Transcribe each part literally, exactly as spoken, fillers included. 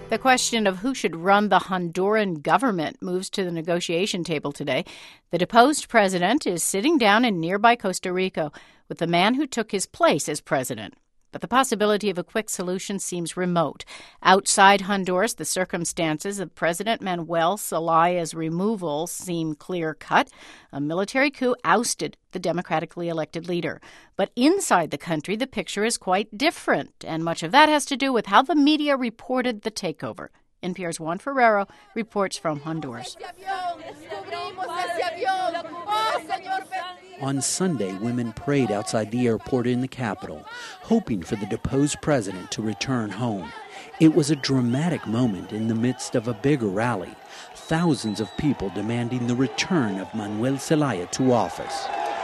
The question of who should run the Honduran government moves to the negotiation table today. The deposed president is sitting down in nearby Costa Rica with the man who took his place as president. But the possibility of a quick solution seems remote. Outside Honduras, the circumstances of President Manuel Zelaya's removal seem clear-cut. A military coup ousted the democratically elected leader. But inside the country, the picture is quite different, and much of that has to do with how the media reported the takeover. N P R's Juan Ferrero reports from Honduras. On Sunday, women prayed outside the airport in the capital, hoping for the deposed president to return home. It was a dramatic moment in the midst of a bigger rally, thousands of people demanding the return of Manuel Zelaya to office.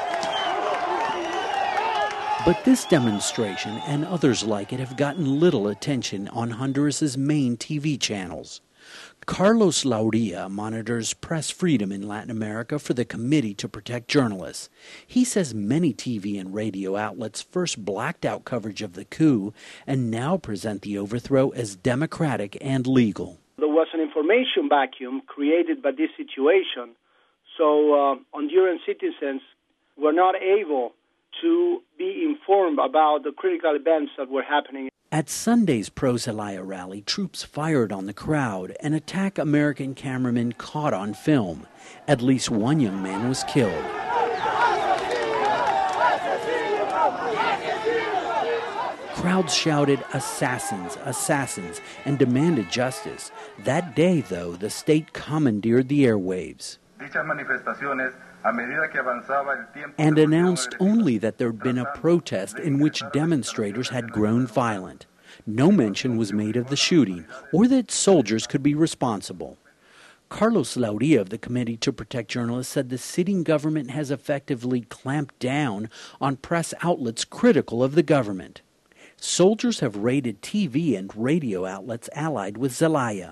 But this demonstration and others like it have gotten little attention on Honduras's main T V channels. Carlos Lauria monitors press freedom in Latin America for the Committee to Protect Journalists. He says many T V and radio outlets first blacked out coverage of the coup and now present the overthrow as democratic and legal. There was an information vacuum created by this situation, so uh, Honduran citizens were not able to be informed about the critical events that were happening. At Sunday's pro-Zelaya rally, troops fired on the crowd. An attack American cameramen caught on film. At least one young man was killed. Crowds shouted, "Assassins, assassins," and demanded justice. That day, though, the state commandeered the airwaves and announced only that there had been a protest in which demonstrators had grown violent. No mention was made of the shooting or that soldiers could be responsible. Carlos Lauria of the Committee to Protect Journalists said the sitting government has effectively clamped down on press outlets critical of the government. Soldiers have raided T V and radio outlets allied with Zelaya.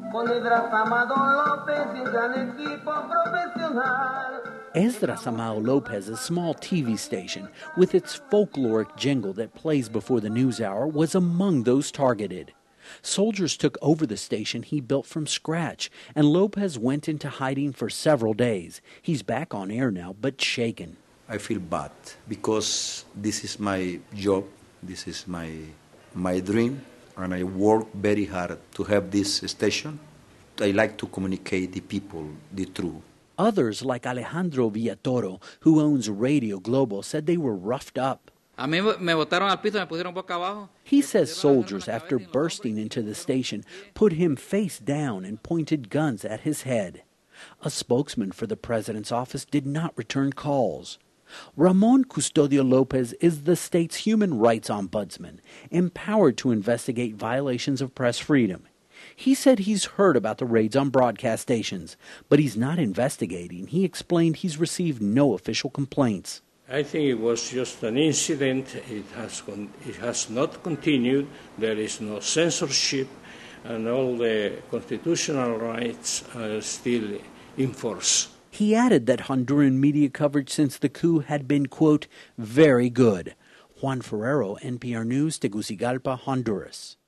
Esdras Amado Lopez's small T V station, with its folkloric jingle that plays before the news hour, was among those targeted. Soldiers took over the station he built from scratch, and Lopez went into hiding for several days. He's back on air now, but shaken. I feel bad because this is my job, this is my my dream, and I work very hard to have this station. I like to communicate the people the truth. Others, like Alejandro Villatoro, who owns Radio Global, said they were roughed up. He says soldiers, after bursting into the station, put him face down and pointed guns at his head. A spokesman for the president's office did not return calls. Ramon Custodio Lopez is the state's human rights ombudsman, empowered to investigate violations of press freedom. He said he's heard about the raids on broadcast stations, but he's not investigating. He explained he's received no official complaints. I think it was just an incident. It has, con- it has not continued. There is no censorship, and all the constitutional rights are still in force. He added that Honduran media coverage since the coup had been, quote, very good. Juan Ferrero, N P R News, Tegucigalpa, Honduras.